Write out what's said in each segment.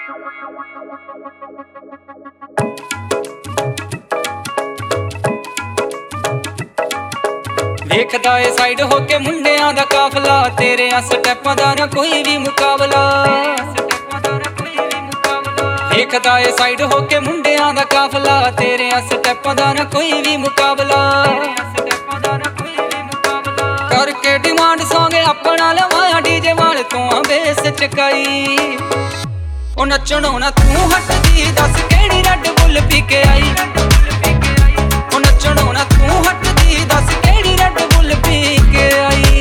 ਦੇਖਦਾ ਏ ਸਾਈਡ ਹੋ ਕੇ ਮੁੰਡਿਆਂ ਦਾ ਕਾਫਲਾ, ਤੇਰੇ ਆ ਸਟੈਪਾਂ ਦਾ ਨਾ ਕੋਈ ਵੀ ਮੁਕਾਬਲਾ। ਦੇਖਦਾ ਏ ਸਾਈਡ ਹੋ ਕੇ ਮੁੰਡਿਆਂ ਦਾ ਕਾਫਲਾ, ਤੇਰੇ ਆ ਸਟੈਪਾਂ ਦਾ ਨਾ ਕੋਈ ਵੀ ਮੁਕਾਬਲਾ। ਕਰਕੇ ਡਿਮਾਂਡ ਸੌਂਗ ਆਪਣਾ ਲਵਾਇਆ ਡੀਜੇ ਵਾਲ ਤੋਂ ਆ ਬੇਸ ਚਕਾਈ। ਉਹ ਨੱਚਣੋਂ ਨਾ ਤੂੰ ਹਟਦੀ, ਦੱਸ ਕਿਹੜੀ ਰੈਡ ਬੁੱਲ ਪੀ ਕੇ ਆਈ। ਉਹ ਨੱਚਣੋਂ ਨਾ ਤੂੰ ਹਟਦੀ, ਦੱਸ ਕਿਹੜੀ ਰੈਡ ਬੁੱਲ ਪੀ ਕੇ ਆਈ।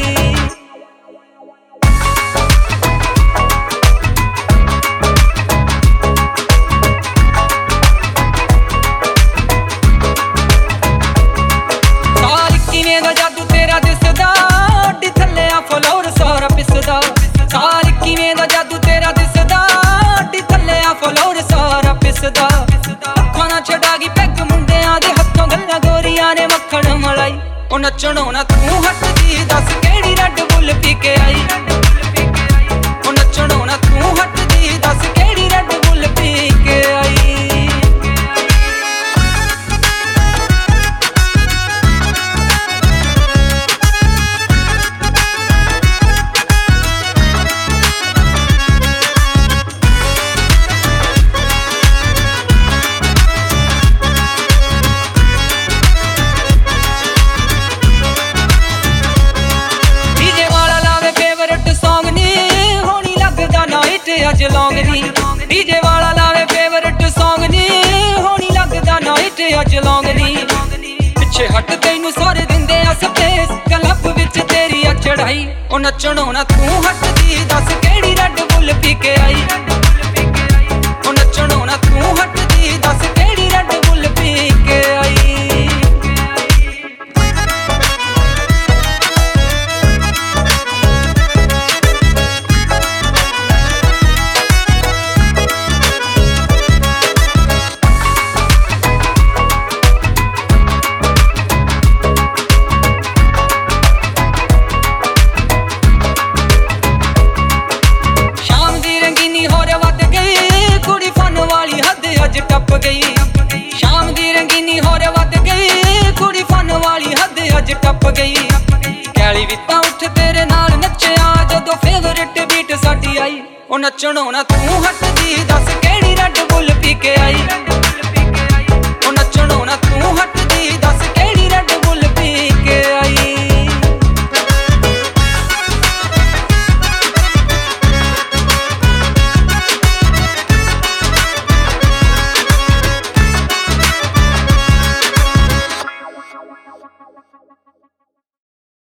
ਸਾਲ ਕਿਵੇਂ ਦਾ ਜਾਦੂ ਤੇਰਾ ਦਿਸਦਾ, ਅੱਡੀ ਥੱਲੇ ਆ ਫਲੋਰ ਸਾਰਾ ਪਿਸਦਾ। ਸਾਲ ਕਿਵੇਂ ਦਾ ਜਾਦੂ ਤੇਰਾ ਦਿਸਦਾ, ਅੱਡੀ ਥੱਲੇ ਆ ਫਲੋਰ ਸਾਰਾ ਪਿਸਦਾ। ਅੱਖਾਂ ਨਾ ਛਡਾ ਗਈ ਪੈਗ ਮੁੰਡਿਆਂ ਦੇ ਹੱਥੋਂ, ਗੱਲਾਂ ਗੋਰੀਆਂ ਨੇ ਮੱਖਣ ਮਲਾਈ। ਉਹ ਨੱਚਣੋਂ ਨਾ ਤੂੰ ਹਟਦੀ, ਦੱਸ ਕਿਹੜੀ ਰੈਡ ਬੁੱਲ ਪੀ ਕੇ ਆਈ। ਉਹ ਨੱਚਣੋਂ ਨਾ ਤੂੰ ਹਟਦੀ, ਦੱਸ ਕਿਹੜੀ ਰੈਡ ਬੁੱਲ ਪੀ ਕੇ ਆਈ। ਅੱਜ ਲੌਂਗ ਨੀ ਡੀਜੇ ਵਾਲਾ ਲਾਵੇ ਫੇਵਰਟ ਸੌਂਗ ਨੀ, ਹੋਣੀ ਲੱਗਦਾ ਨਾਈਟ ਅੱਜ ਲੌਂਗ ਨੀ। ਪਿੱਛੇ ਹਟ ਤੈਨੂੰ ਸਾਰੇ ਦਿੰਦੇ ਆ ਸਪੇਸ, ਕਲੱਬ ਵਿੱਚ ਤੇਰੀ ਆ ਚੜਾਈ। ਉਹ ਨੱਚਣੋਂ ਨਾ ਤੂੰ ਹਟਦੀ, ਦੱਸ ਕਿਹੜੀ ਰੈਡ ਬੁੱਲ ਪੀ ਕੇ ਆਈ। ਉਹ ਨੱਚਣੋਂ ਨਾ ਤੂੰ ਹਟਦੀ, ਦੱਸ ਕਿਹੜੀ ਰੈਡ ਬੁੱਲ ਪੀ ਕੇ ਆਈ। ਟੱਪ ਗਈ ਸ਼ਾਮ ਦੀ ਰੰਗੀਨੀ, ਹੋਰ ਵੱਧ ਗਈ ਕੁੜੀ ਫਨ ਵਾਲੀ ਹੱਦ ਅੱਜ ਟੱਪ ਗਈ। ਕੈਲੀ ਵੀ ਤਾਂ ਉੱਠ ਤੇਰੇ ਨਾਲ ਨੱਚਿਆ, ਜਦੋਂ ਫੇਵਰਟ ਬੀਟ ਸਾਡੀ ਆਈ। ਉਹ ਨੱਚਣੋਂ ਨਾ ਤੂੰ ਹਟਦੀ, ਦੱਸ ਕਿਹੜੀ ਰੈਡ ਬੁੱਲ ਪੀ ਕੇ ਆਈ। ਉਹ ਨੱਚਣੋਂ ਨਾ ਤੂੰ ਹਟਦੀ, ਦੱਸ ਕਿਹੜੀ ਰੈਡ ਬੁੱਲ ਪੀ ਕੇ ਆਈ।